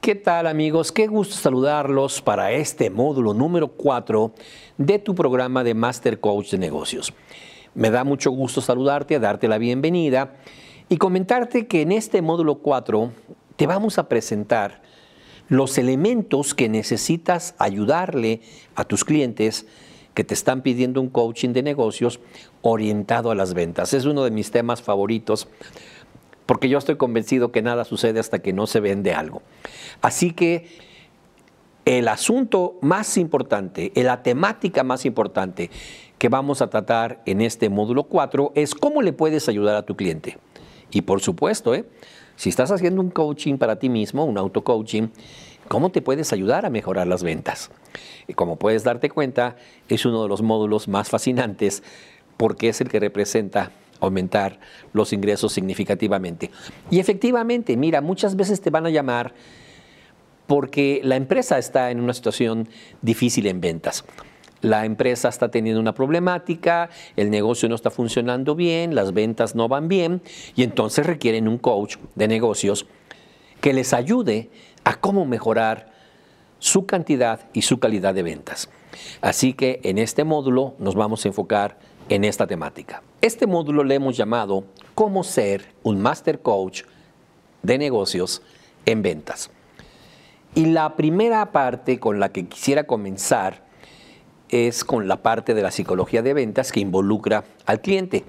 ¿Qué tal, amigos? Qué gusto saludarlos para este módulo número 4 de tu programa de Master Coach de Negocios. Me da mucho gusto saludarte, darte la bienvenida y comentarte que en este módulo 4 te vamos a presentar los elementos que necesitas ayudarle a tus clientes que te están pidiendo un coaching de negocios orientado a las ventas. Es uno de mis temas favoritos, porque yo estoy convencido que nada sucede hasta que no se vende algo. Así que el asunto más importante, la temática más importante que vamos a tratar en este módulo 4 es cómo le puedes ayudar a tu cliente. Y por supuesto, si estás haciendo un coaching para ti mismo, un auto-coaching, ¿cómo te puedes ayudar a mejorar las ventas? Y como puedes darte cuenta, es uno de los módulos más fascinantes porque es el que representa aumentar los ingresos significativamente. Y efectivamente, mira, muchas veces te van a llamar porque la empresa está en una situación difícil en ventas. La empresa está teniendo una problemática, el negocio no está funcionando bien, las ventas no van bien y entonces requieren un coach de negocios que les ayude a cómo mejorar su cantidad y su calidad de ventas. Así que en este módulo nos vamos a enfocar en esta temática. Este módulo le hemos llamado Cómo ser un Master Coach de negocios en ventas. Y la primera parte con la que quisiera comenzar es con la parte de la psicología de ventas que involucra al cliente.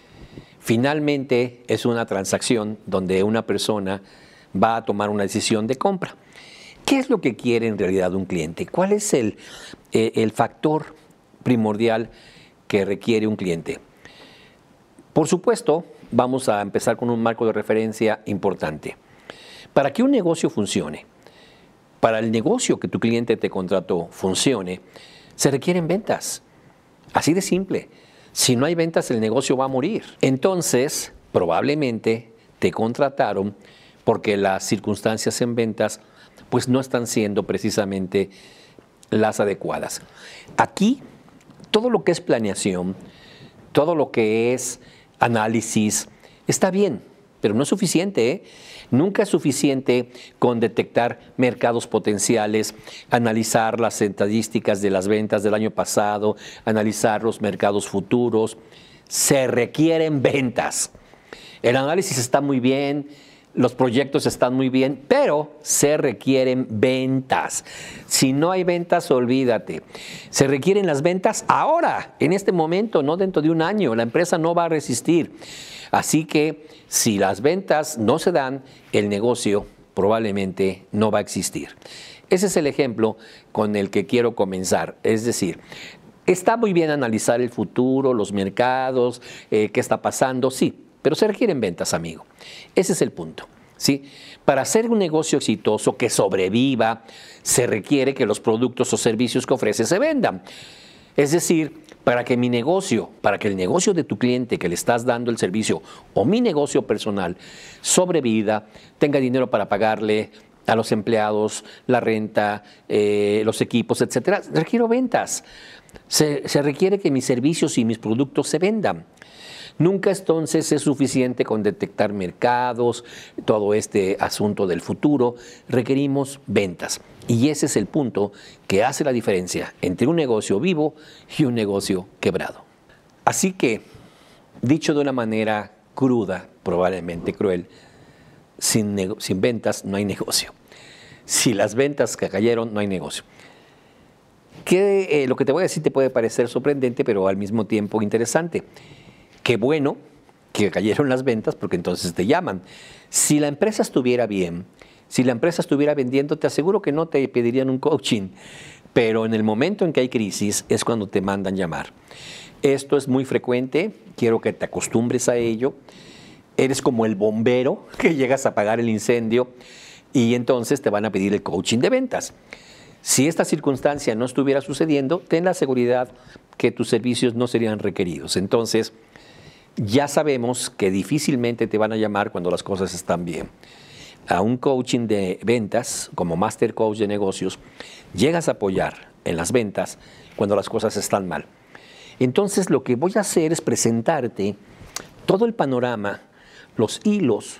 Finalmente es una transacción donde una persona va a tomar una decisión de compra. ¿Qué es lo que quiere en realidad un cliente? ¿Cuál es el factor primordial que requiere un cliente? Por supuesto, vamos a empezar con un marco de referencia importante. Para que un negocio funcione, para el negocio que tu cliente te contrató funcione, se requieren ventas. Así de simple. Si no hay ventas, el negocio va a morir. Entonces, probablemente te contrataron porque las circunstancias en ventas pues no están siendo precisamente las adecuadas. Aquí, todo lo que es planeación, todo lo que es análisis, está bien, pero no es suficiente, Nunca es suficiente con detectar mercados potenciales, analizar las estadísticas de las ventas del año pasado, analizar los mercados futuros. Se requieren ventas. El análisis está muy bien, los proyectos están muy bien, pero se requieren ventas. Si no hay ventas, olvídate. Se requieren las ventas ahora, en este momento, no dentro de un año. La empresa no va a resistir. Así que si las ventas no se dan, el negocio probablemente no va a existir. Ese es el ejemplo con el que quiero comenzar. Es decir, está muy bien analizar el futuro, los mercados, qué está pasando, sí, pero se requieren ventas, amigo. Ese es el punto, ¿sí? Para hacer un negocio exitoso que sobreviva, se requiere que los productos o servicios que ofrece se vendan. Es decir, para que mi negocio, para que el negocio de tu cliente que le estás dando el servicio o mi negocio personal sobreviva, tenga dinero para pagarle a los empleados, la renta, los equipos, etcétera, requiero ventas. Se requiere que mis servicios y mis productos se vendan. Nunca entonces es suficiente con detectar mercados, todo este asunto del futuro. Requerimos ventas. Y ese es el punto que hace la diferencia entre un negocio vivo y un negocio quebrado. Así que, dicho de una manera cruda, probablemente cruel, sin ventas no hay negocio. Si las ventas que cayeron, no hay negocio. Lo que te voy a decir te puede parecer sorprendente, pero al mismo tiempo interesante. Qué bueno que cayeron las ventas porque entonces te llaman. Si la empresa estuviera bien, si la empresa estuviera vendiendo, te aseguro que no te pedirían un coaching. Pero en el momento en que hay crisis es cuando te mandan llamar. Esto es muy frecuente, quiero que te acostumbres a ello. Eres como el bombero que llegas a apagar el incendio y entonces te van a pedir el coaching de ventas. Si esta circunstancia no estuviera sucediendo, ten la seguridad que tus servicios no serían requeridos. Entonces, ya sabemos que difícilmente te van a llamar cuando las cosas están bien. A un coaching de ventas, como Master Coach de negocios, llegas a apoyar en las ventas cuando las cosas están mal. Entonces, lo que voy a hacer es presentarte todo el panorama, los hilos,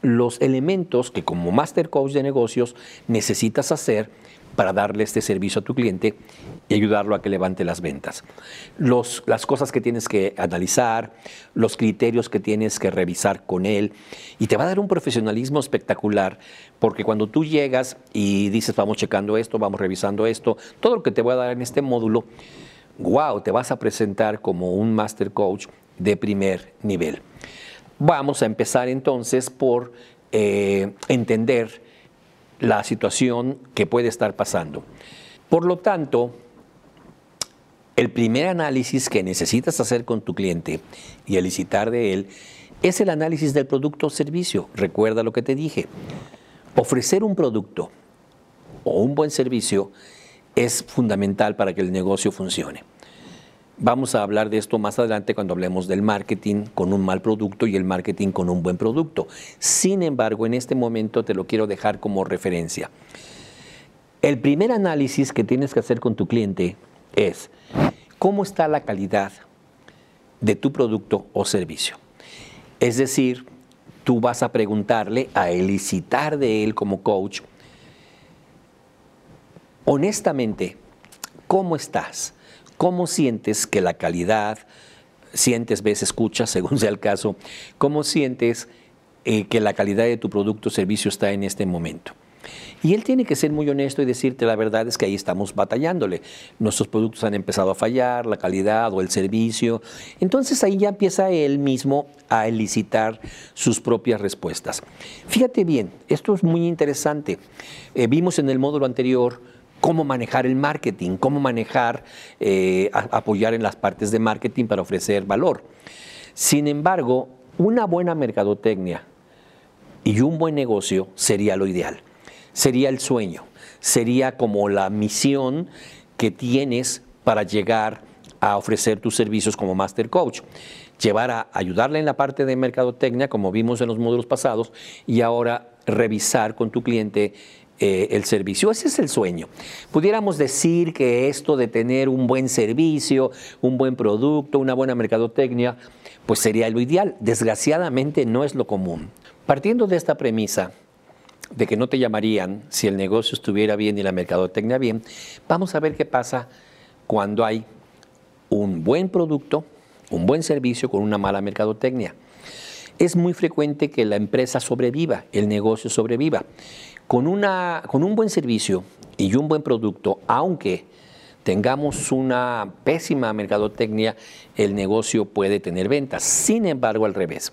los elementos que como Master Coach de negocios necesitas hacer para darle este servicio a tu cliente y ayudarlo a que levante las ventas. Las cosas que tienes que analizar, los criterios que tienes que revisar con él, y te va a dar un profesionalismo espectacular, porque cuando tú llegas y dices, vamos checando esto, vamos revisando esto, todo lo que te voy a dar en este módulo, wow, te vas a presentar como un Master Coach de primer nivel. Vamos a empezar entonces por entender la situación que puede estar pasando. Por lo tanto, el primer análisis que necesitas hacer con tu cliente y elicitar de él es el análisis del producto o servicio. Recuerda lo que te dije. Ofrecer un producto o un buen servicio es fundamental para que el negocio funcione. Vamos a hablar de esto más adelante cuando hablemos del marketing con un mal producto y el marketing con un buen producto. Sin embargo, en este momento te lo quiero dejar como referencia. El primer análisis que tienes que hacer con tu cliente es cómo está la calidad de tu producto o servicio. Es decir, tú vas a preguntarle, a elicitar de él como coach, honestamente, ¿cómo estás? ¿Cómo sientes que la calidad, sientes, ves, escuchas, según sea el caso, cómo sientes que la calidad de tu producto o servicio está en este momento? Y él tiene que ser muy honesto y decirte la verdad es que ahí estamos batallándole. Nuestros productos han empezado a fallar, la calidad o el servicio. Entonces ahí ya empieza él mismo a elicitar sus propias respuestas. Fíjate bien, esto es muy interesante. Vimos en el módulo anterior cómo manejar el marketing, cómo manejar, apoyar en las partes de marketing para ofrecer valor. Sin embargo, una buena mercadotecnia y un buen negocio sería lo ideal. Sería el sueño, sería como la misión que tienes para llegar a ofrecer tus servicios como Master Coach. Llevar a ayudarle en la parte de mercadotecnia, como vimos en los módulos pasados, y ahora revisar con tu cliente el servicio. Ese es el sueño. Pudiéramos decir que esto de tener un buen servicio, un buen producto, una buena mercadotecnia, pues sería lo ideal. Desgraciadamente no es lo común. Partiendo de esta premisa de que no te llamarían si el negocio estuviera bien y la mercadotecnia bien, vamos a ver qué pasa cuando hay un buen producto, un buen servicio con una mala mercadotecnia. Es muy frecuente que la empresa sobreviva, el negocio sobreviva. Con un buen servicio y un buen producto, aunque tengamos una pésima mercadotecnia, el negocio puede tener ventas. Sin embargo, al revés,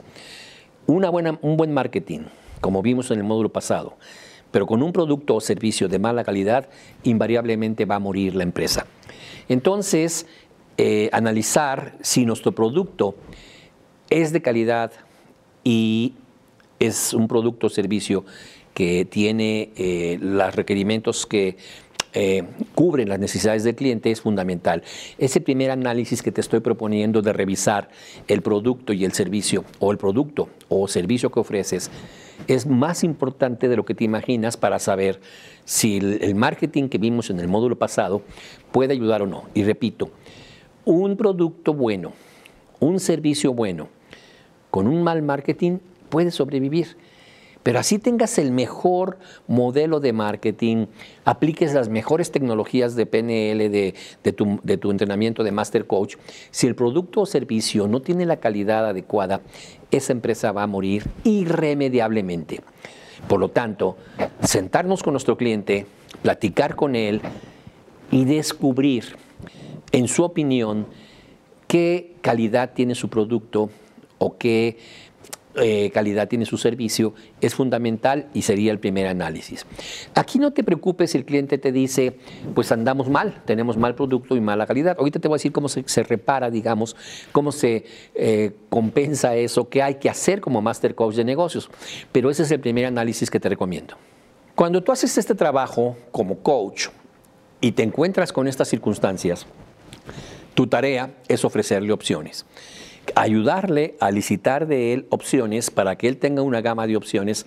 un buen marketing, como vimos en el módulo pasado, pero con un producto o servicio de mala calidad, invariablemente va a morir la empresa. Entonces, analizar si nuestro producto es de calidad y es un producto o servicio que tiene los requerimientos que cubren las necesidades del cliente es fundamental. Ese primer análisis que te estoy proponiendo de revisar el producto y el servicio, o el producto o servicio que ofreces, es más importante de lo que te imaginas para saber si el marketing que vimos en el módulo pasado puede ayudar o no. Y repito, un producto bueno, un servicio bueno, con un mal marketing puede sobrevivir. Pero así tengas el mejor modelo de marketing, apliques las mejores tecnologías de PNL, de tu entrenamiento de Master Coach, si el producto o servicio no tiene la calidad adecuada, esa empresa va a morir irremediablemente. Por lo tanto, sentarnos con nuestro cliente, platicar con él y descubrir, en su opinión, qué calidad tiene su producto o qué calidad tiene su servicio, es fundamental y sería el primer análisis. Aquí no te preocupes si el cliente te dice, pues andamos mal, tenemos mal producto y mala calidad. Ahorita te voy a decir cómo se repara, digamos, cómo se compensa eso, qué hay que hacer como Master Coach de negocios. Pero ese es el primer análisis que te recomiendo. Cuando tú haces este trabajo como coach y te encuentras con estas circunstancias, tu tarea es ofrecerle opciones. Ayudarle a licitar de él opciones para que él tenga una gama de opciones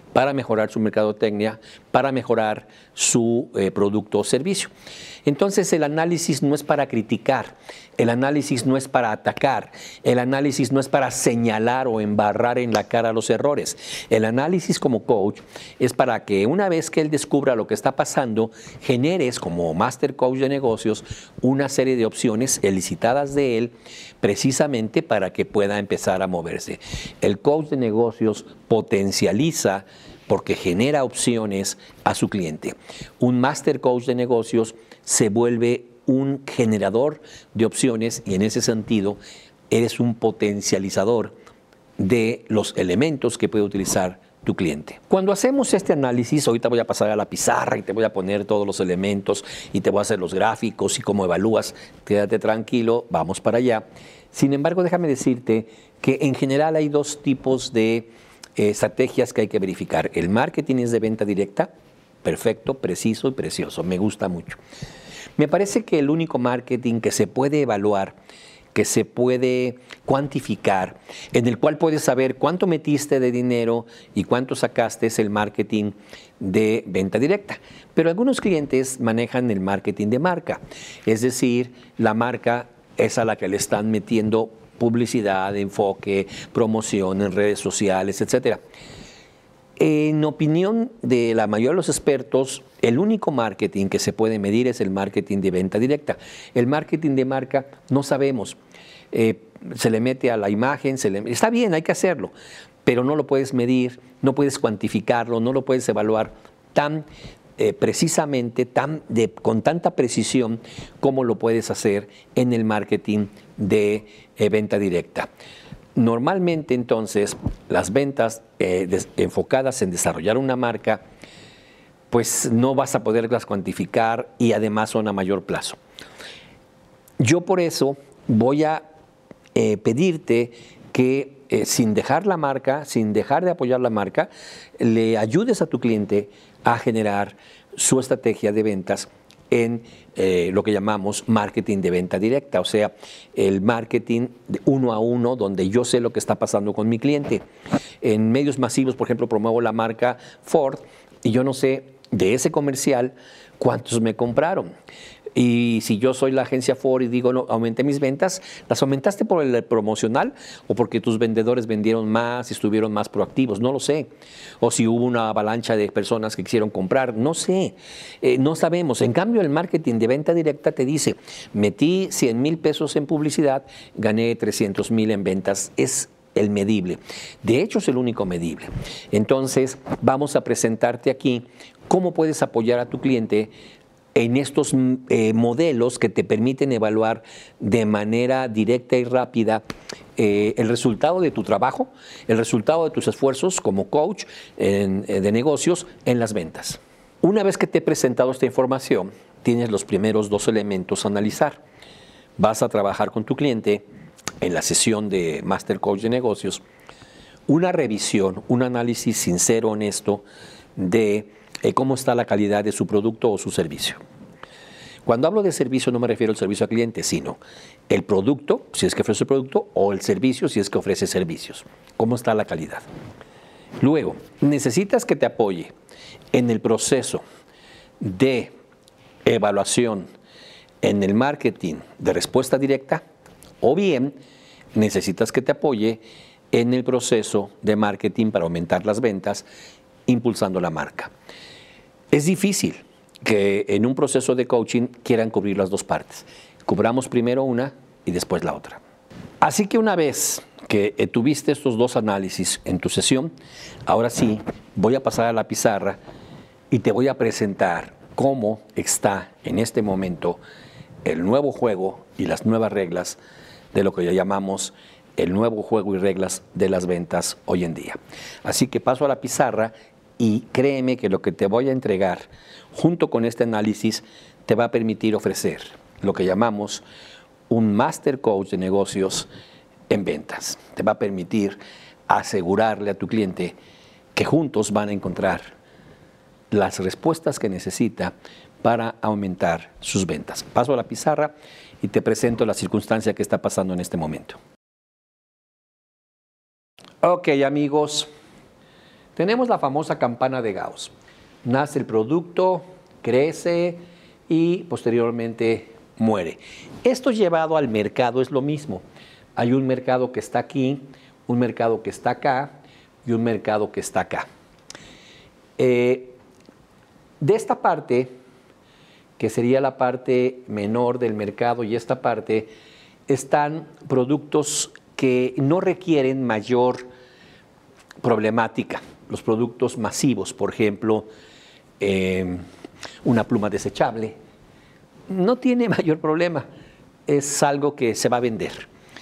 para mejorar su mercadotecnia, para mejorar su producto o servicio. Entonces el análisis no es para criticar, el análisis no es para atacar, el análisis no es para señalar o embarrar en la cara los errores. El análisis como coach es para que una vez que él descubra lo que está pasando, generes como Master Coach de negocios una serie de opciones elicitadas de él precisamente para que pueda empezar a moverse. El coach de negocios potencializa porque genera opciones a su cliente. Un Master Coach de negocios se vuelve un generador de opciones y en ese sentido eres un potencializador de los elementos que puede utilizar tu cliente. Cuando hacemos este análisis, ahorita voy a pasar a la pizarra y te voy a poner todos los elementos y te voy a hacer los gráficos y cómo evalúas, quédate tranquilo, vamos para allá. Sin embargo, déjame decirte que en general hay dos tipos de estrategias que hay que verificar. El marketing es de venta directa, perfecto, preciso y precioso, me gusta mucho. Me parece que el único marketing que se puede evaluar, que se puede cuantificar, en el cual puedes saber cuánto metiste de dinero y cuánto sacaste, es el marketing de venta directa. Pero algunos clientes manejan el marketing de marca, es decir, la marca es a la que le están metiendo publicidad, enfoque, promoción en redes sociales, etcétera. En opinión de la mayoría de los expertos, el único marketing que se puede medir es el marketing de venta directa. El marketing de marca no sabemos. Se le mete a la imagen, está bien, hay que hacerlo, pero no lo puedes medir, no puedes cuantificarlo, no lo puedes evaluar tan precisamente, con tanta precisión como lo puedes hacer en el marketing de venta directa. Normalmente, entonces, las ventas enfocadas en desarrollar una marca, pues no vas a poderlas cuantificar y además son a mayor plazo. Yo por eso voy a pedirte que sin dejar la marca, sin dejar de apoyar la marca, le ayudes a tu cliente a generar su estrategia de ventas en lo que llamamos marketing de venta directa, o sea, el marketing de uno a uno, donde yo sé lo que está pasando con mi cliente. En medios masivos, por ejemplo, promuevo la marca Ford y yo no sé de ese comercial cuántos me compraron. Y si yo soy la agencia Ford y digo, no, aumenté mis ventas, ¿las aumentaste por el promocional o porque tus vendedores vendieron más y estuvieron más proactivos? No lo sé. O si hubo una avalancha de personas que quisieron comprar, no sé. No sabemos. En cambio, el marketing de venta directa te dice, metí 100,000 pesos en publicidad, gané 300,000 en ventas. Es el medible. De hecho, es el único medible. Entonces, vamos a presentarte aquí cómo puedes apoyar a tu cliente en estos modelos que te permiten evaluar de manera directa y rápida el resultado de tu trabajo, el resultado de tus esfuerzos como coach de negocios en las ventas. Una vez que te he presentado esta información, tienes los primeros dos elementos a analizar. Vas a trabajar con tu cliente en la sesión de Master Coach de negocios, una revisión, un análisis sincero, honesto de cómo está la calidad de su producto o su servicio. Cuando hablo de servicio no me refiero al servicio al cliente, sino el producto, si es que ofrece el producto, o el servicio, si es que ofrece servicios. ¿Cómo está la calidad? Luego, necesitas que te apoye en el proceso de evaluación en el marketing de respuesta directa, o bien necesitas que te apoye en el proceso de marketing para aumentar las ventas, impulsando la marca. Es difícil que en un proceso de coaching quieran cubrir las dos partes. Cubramos primero una y después la otra. Así que una vez que tuviste estos dos análisis en tu sesión, ahora sí voy a pasar a la pizarra y te voy a presentar cómo está en este momento el nuevo juego y las nuevas reglas de lo que ya llamamos el nuevo juego y reglas de las ventas hoy en día. Así que paso a la pizarra y créeme que lo que te voy a entregar junto con este análisis te va a permitir ofrecer lo que llamamos un Master Coach de negocios en ventas. Te va a permitir asegurarle a tu cliente que juntos van a encontrar las respuestas que necesita para aumentar sus ventas. Paso a la pizarra y te presento la circunstancia que está pasando en este momento. Ok, amigos, Tenemos la famosa campana de Gauss. Nace el producto, crece y posteriormente muere. Esto llevado al mercado es lo mismo. Hay un mercado que está aquí, un mercado que está acá y un mercado que está acá. De esta parte, que sería la parte menor del mercado, y esta parte, están productos que no requieren mayor problemática. Los productos masivos, por ejemplo, una pluma desechable, no tiene mayor problema, es algo que se va a vender.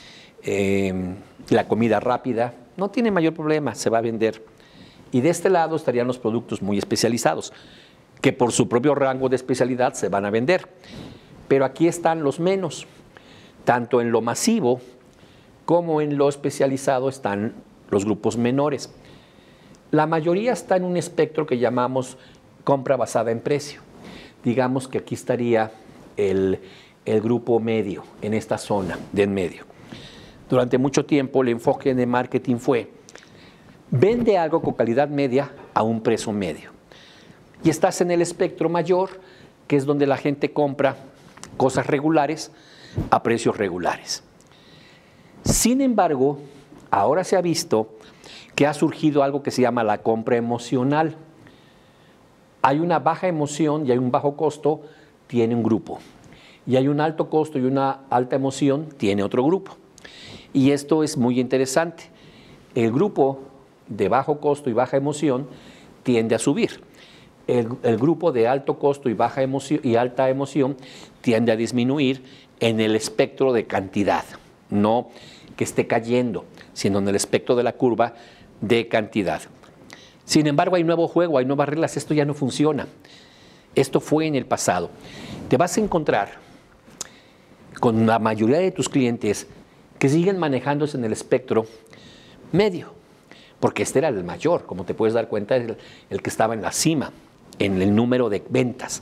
La comida rápida no tiene mayor problema, se va a vender. Y de este lado estarían los productos muy especializados, que por su propio rango de especialidad se van a vender. Pero aquí están los menos. Tanto en lo masivo como en lo especializado están los grupos menores. La mayoría está en un espectro que llamamos compra basada en precio. Digamos que aquí estaría el grupo medio, en esta zona de en medio. Durante mucho tiempo el enfoque de marketing fue: vende algo con calidad media a un precio medio. Y estás en el espectro mayor, que es donde la gente compra cosas regulares a precios regulares. Sin embargo, ahora se ha visto que ha surgido algo que se llama la compra emocional. Hay una baja emoción y hay un bajo costo, tiene un grupo. Y hay un alto costo y una alta emoción, tiene otro grupo. Y esto es muy interesante. El grupo de bajo costo y baja emoción tiende a subir. El grupo de alto costo y baja emoción y alta emoción tiende a disminuir en el espectro de cantidad, no que esté cayendo, sino en el espectro de la curva de cantidad. Sin embargo, hay nuevo juego, hay nuevas reglas, esto ya no funciona. Esto fue en el pasado. Te vas a encontrar con la mayoría de tus clientes que siguen manejándose en el espectro medio, porque este era el mayor, como te puedes dar cuenta, el que estaba en la cima, en el número de ventas.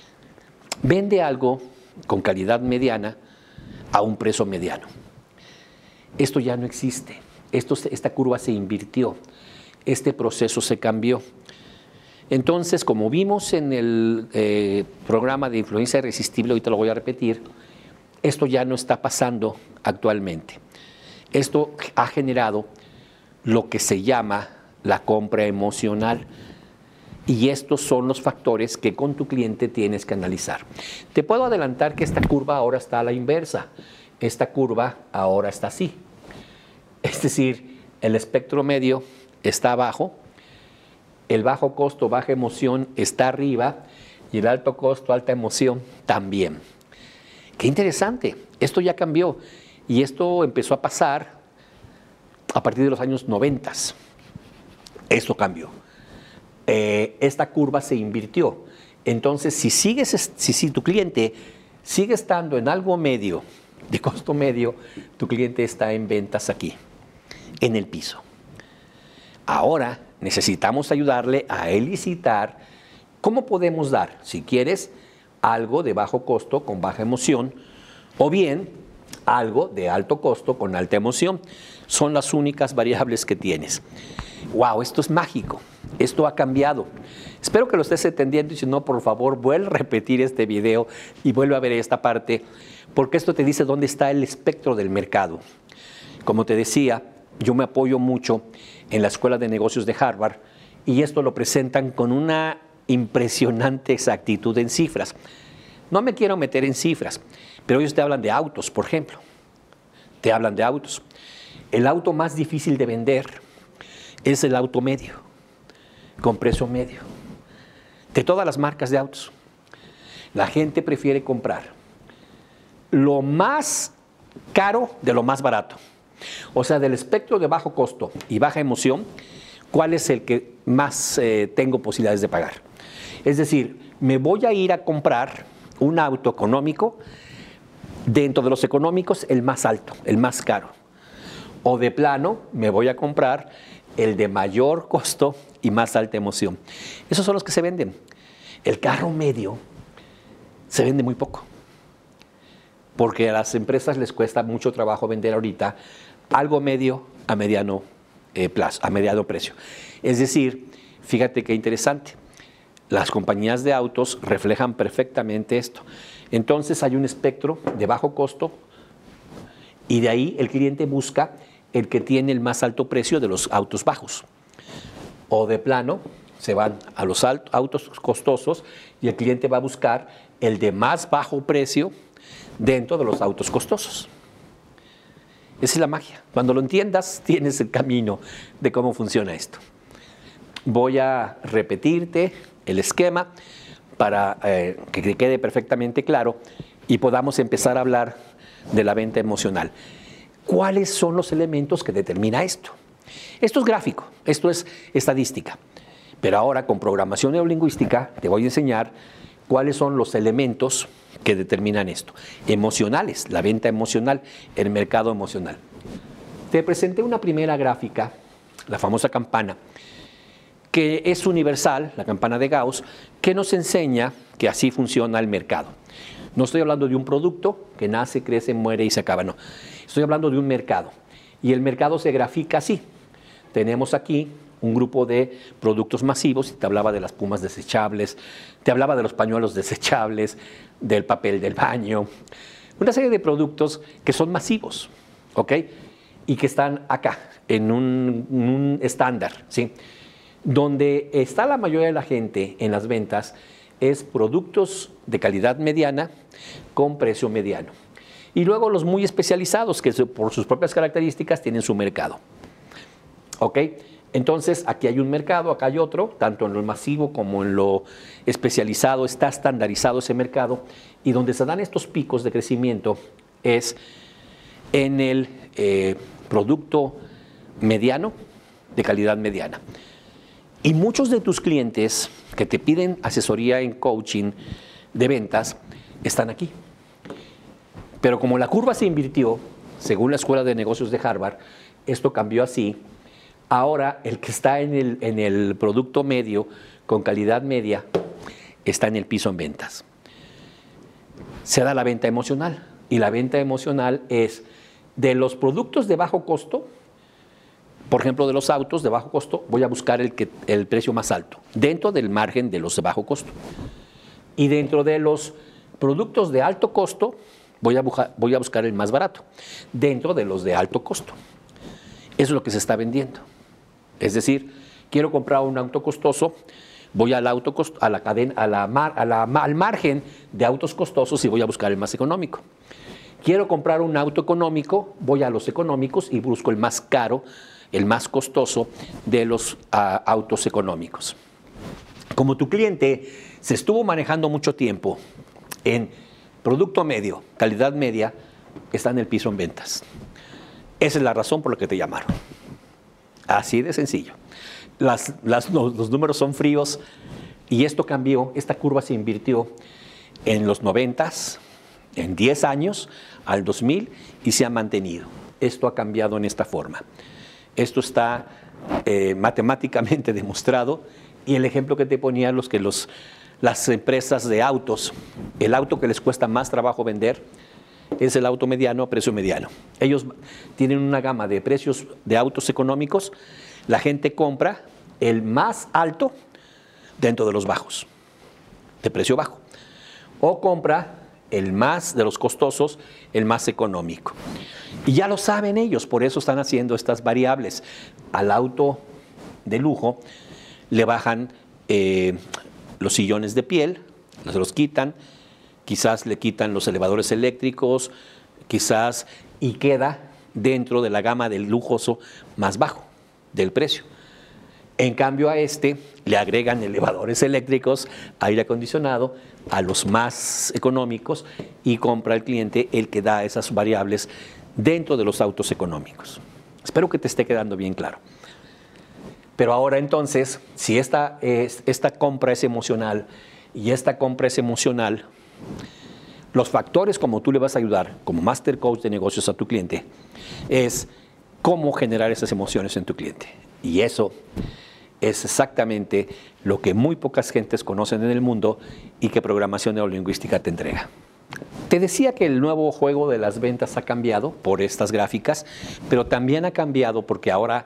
Vende algo con calidad mediana a un precio mediano. Esto ya no existe. Esta curva se invirtió. Este proceso se cambió. Entonces, como vimos en el programa de influencia irresistible, ahorita lo voy a repetir, esto ya no está pasando actualmente. Esto ha generado lo que se llama la compra emocional. Y estos son los factores que con tu cliente tienes que analizar. Te puedo adelantar que esta curva ahora está a la inversa. Esta curva ahora está así. Es decir, el espectro medio está abajo, el bajo costo, baja emoción está arriba y el alto costo, alta emoción también. Qué interesante. Esto ya cambió y esto empezó a pasar a partir de los años 90. Esto cambió. Esta curva se invirtió. Entonces, si tu cliente sigue estando en algo medio, de costo medio, tu cliente está en ventas aquí, en el piso. Ahora necesitamos ayudarle a elicitar cómo podemos dar, si quieres, algo de bajo costo con baja emoción, o bien algo de alto costo con alta emoción. Son las únicas variables que tienes. ¡Wow! Esto es mágico. Esto ha cambiado. Espero que lo estés entendiendo y si no, por favor, vuelve a repetir este video y vuelve a ver esta parte, porque esto te dice dónde está el espectro del mercado. Como te decía, yo me apoyo mucho en la Escuela de Negocios de Harvard y esto lo presentan con una impresionante exactitud en cifras. No me quiero meter en cifras, pero ellos te hablan de autos, por ejemplo. Te hablan de autos. El auto más difícil de vender es el auto medio, con precio medio. De todas las marcas de autos, la gente prefiere comprar lo más caro de lo más barato. O sea, del espectro de bajo costo y baja emoción, ¿cuál es el que más tengo posibilidades de pagar? Es decir, me voy a ir a comprar un auto económico, dentro de los económicos, el más alto, el más caro. O de plano, me voy a comprar el de mayor costo y más alta emoción. Esos son los que se venden. El carro medio se vende muy poco, porque a las empresas les cuesta mucho trabajo vender ahorita algo medio a mediano plazo, a mediano precio. Es decir, fíjate qué interesante, las compañías de autos reflejan perfectamente esto. Entonces hay un espectro de bajo costo y de ahí el cliente busca el que tiene el más alto precio de los autos bajos. O de plano, se van a los autos costosos y el cliente va a buscar el de más bajo precio dentro de los autos costosos. Esa es la magia. Cuando lo entiendas, tienes el camino de cómo funciona esto. Voy a repetirte el esquema para que te quede perfectamente claro y podamos empezar a hablar de la venta emocional. ¿Cuáles son los elementos que determina esto? Esto es gráfico, esto es estadística. Pero ahora con programación neurolingüística te voy a enseñar cuáles son los elementos que determinan esto. Emocionales, la venta emocional, el mercado emocional. Te presenté una primera gráfica, la famosa campana, que es universal, la campana de Gauss, que nos enseña que así funciona el mercado. No estoy hablando de un producto que nace, crece, muere y se acaba, no. Estoy hablando de un mercado. Y el mercado se grafica así. Tenemos aquí un grupo de productos masivos, y te hablaba de las plumas desechables, te hablaba de los pañuelos desechables, del papel del baño, una serie de productos que son masivos, ¿ok? Y que están acá, en un estándar, ¿sí? Donde está la mayoría de la gente en las ventas es productos de calidad mediana con precio mediano. Y luego los muy especializados, que por sus propias características tienen su mercado, ¿ok? Entonces, aquí hay un mercado, acá hay otro, tanto en lo masivo como en lo especializado, está estandarizado ese mercado, y donde se dan estos picos de crecimiento es en el producto mediano, de calidad mediana. Y muchos de tus clientes que te piden asesoría en coaching de ventas están aquí. Pero como la curva se invirtió, según la Escuela de Negocios de Harvard, esto cambió así. Ahora, el que está en el producto medio, con calidad media, está en el piso en ventas. Se da la venta emocional. Y la venta emocional es de los productos de bajo costo, por ejemplo, de los autos de bajo costo, voy a buscar el precio más alto, dentro del margen de los de bajo costo. Y dentro de los productos de alto costo, voy a buscar el más barato, dentro de los de alto costo. Eso es lo que se está vendiendo. Es decir, quiero comprar un auto costoso, voy al margen de autos costosos y voy a buscar el más económico. Quiero comprar un auto económico, voy a los económicos y busco el más caro, el más costoso de los autos económicos. Como tu cliente se estuvo manejando mucho tiempo en producto medio, calidad media, está en el piso en ventas. Esa es la razón por la que te llamaron. Así de sencillo. Los números son fríos y esto cambió, esta curva se invirtió en los 90s, en 10 años, al 2000 y se ha mantenido. Esto ha cambiado en esta forma. Esto está matemáticamente demostrado y el ejemplo que te ponía las empresas de autos, el auto que les cuesta más trabajo vender es el auto mediano a precio mediano. Ellos tienen una gama de precios de autos económicos, la gente compra el más alto dentro de los bajos, de precio bajo, o compra el más de los costosos, el más económico. Y ya lo saben ellos, por eso están haciendo estas variables. Al auto de lujo le bajan los sillones de piel, los quitan, quizás le quitan los elevadores eléctricos, quizás, y queda dentro de la gama del lujoso más bajo del precio. En cambio a este le agregan elevadores eléctricos, aire acondicionado, a los más económicos y compra el cliente el que da esas variables dentro de los autos económicos. Espero que te esté quedando bien claro. Pero ahora entonces, si esta compra es emocional y esta compra es emocional, los factores como tú le vas a ayudar como Master Coach de negocios a tu cliente es cómo generar esas emociones en tu cliente. Y eso es exactamente lo que muy pocas gentes conocen en el mundo y que programación neurolingüística te entrega. Te decía que el nuevo juego de las ventas ha cambiado por estas gráficas, pero también ha cambiado porque ahora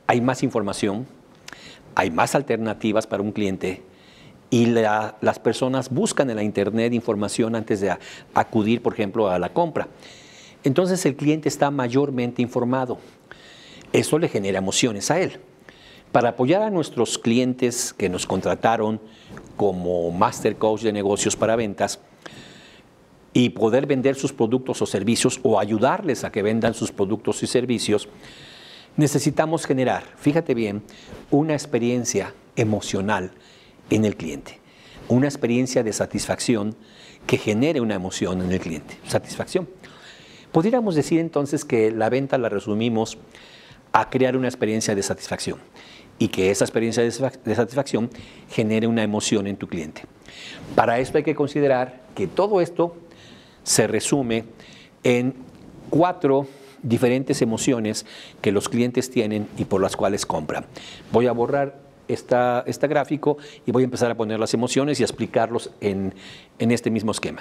hay más información, hay más alternativas para un cliente y las personas buscan en la internet información antes de acudir, por ejemplo, a la compra. Entonces el cliente está mayormente informado. Eso le genera emociones a él. Para apoyar a nuestros clientes que nos contrataron como Master Coach de negocios para ventas y poder vender sus productos o servicios o ayudarles a que vendan sus productos y servicios, necesitamos generar, fíjate bien, una experiencia emocional en el cliente, una experiencia de satisfacción que genere una emoción en el cliente, satisfacción. Podríamos decir entonces que la venta la resumimos a crear una experiencia de satisfacción y que esa experiencia de satisfacción genere una emoción en tu cliente. Para esto hay que considerar que todo esto se resume en 4 diferentes emociones que los clientes tienen y por las cuales compran. Voy a borrar este gráfico y voy a empezar a poner las emociones y a explicarlos en este mismo esquema.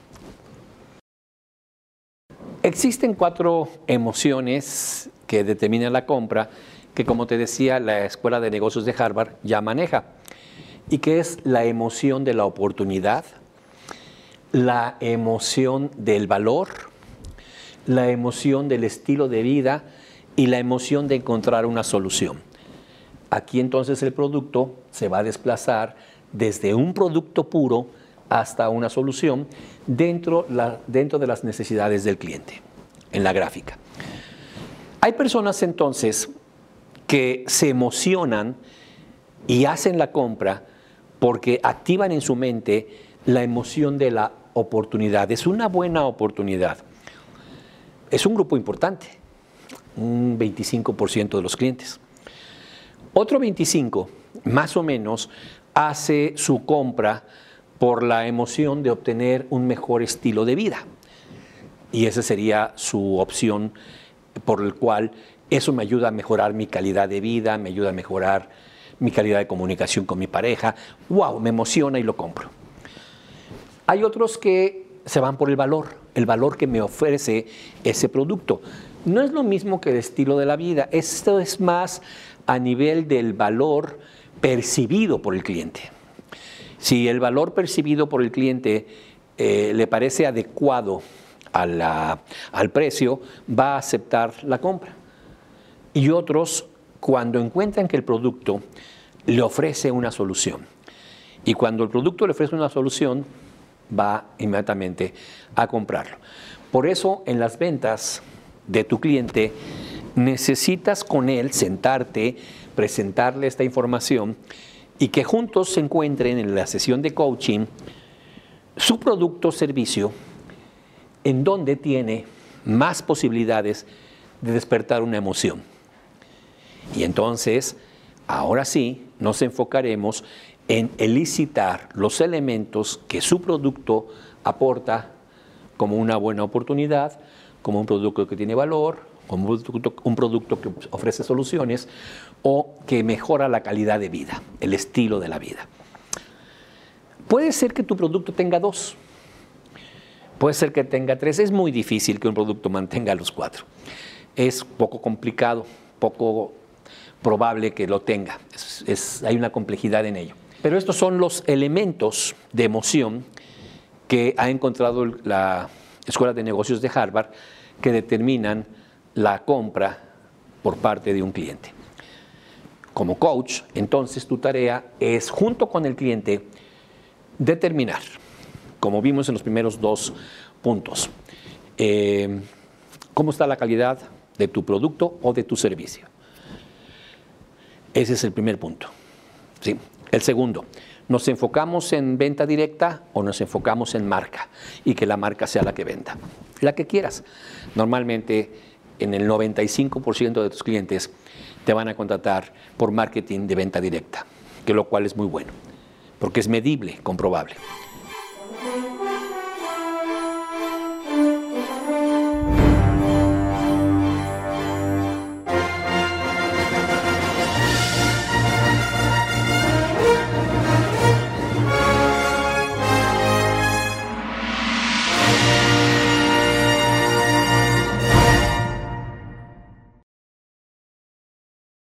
Existen 4 emociones que determinan la compra que, como te decía, la Escuela de Negocios de Harvard ya maneja, y que es la emoción de la oportunidad, la emoción del valor, la emoción del estilo de vida y la emoción de encontrar una solución. Aquí entonces el producto se va a desplazar desde un producto puro hasta una solución dentro de las necesidades del cliente, en la gráfica. Hay personas entonces que se emocionan y hacen la compra porque activan en su mente la emoción de la oportunidad. Es una buena oportunidad. Es un grupo importante, un 25% de los clientes. Otro 25%, más o menos, hace su compra por la emoción de obtener un mejor estilo de vida. Y esa sería su opción por el cual eso me ayuda a mejorar mi calidad de vida, me ayuda a mejorar mi calidad de comunicación con mi pareja. ¡Wow! Me emociona y lo compro. Hay otros que se van por el valor que me ofrece ese producto. No es lo mismo que el estilo de la vida. Esto es más a nivel del valor percibido por el cliente. Si el valor percibido por el cliente le parece adecuado al precio, va a aceptar la compra. Y otros, cuando encuentran que el producto le ofrece una solución, y cuando el producto le ofrece una solución, va inmediatamente a comprarlo. Por eso, en las ventas de tu cliente, necesitas con él sentarte, presentarle esta información y que juntos se encuentren en la sesión de coaching su producto o servicio en donde tiene más posibilidades de despertar una emoción. Y entonces, ahora sí, nos enfocaremos en elicitar los elementos que su producto aporta como una buena oportunidad, como un producto que tiene valor, como un producto que ofrece soluciones o que mejora la calidad de vida, el estilo de la vida. Puede ser que tu producto tenga 2, puede ser que tenga 3, es muy difícil que un producto mantenga los 4. Es poco complicado, poco probable que lo tenga, hay una complejidad en ello. Pero estos son los elementos de emoción que ha encontrado la Escuela de Negocios de Harvard que determinan la compra por parte de un cliente. Como coach, entonces tu tarea es, junto con el cliente, determinar, como vimos en los primeros 2 puntos, cómo está la calidad de tu producto o de tu servicio. Ese es el primer punto. ¿Sí? El segundo, ¿nos enfocamos en venta directa o nos enfocamos en marca? Y que la marca sea la que venda. La que quieras. Normalmente, en el 95% de tus clientes te van a contratar por marketing de venta directa, que lo cual es muy bueno, porque es medible, comprobable.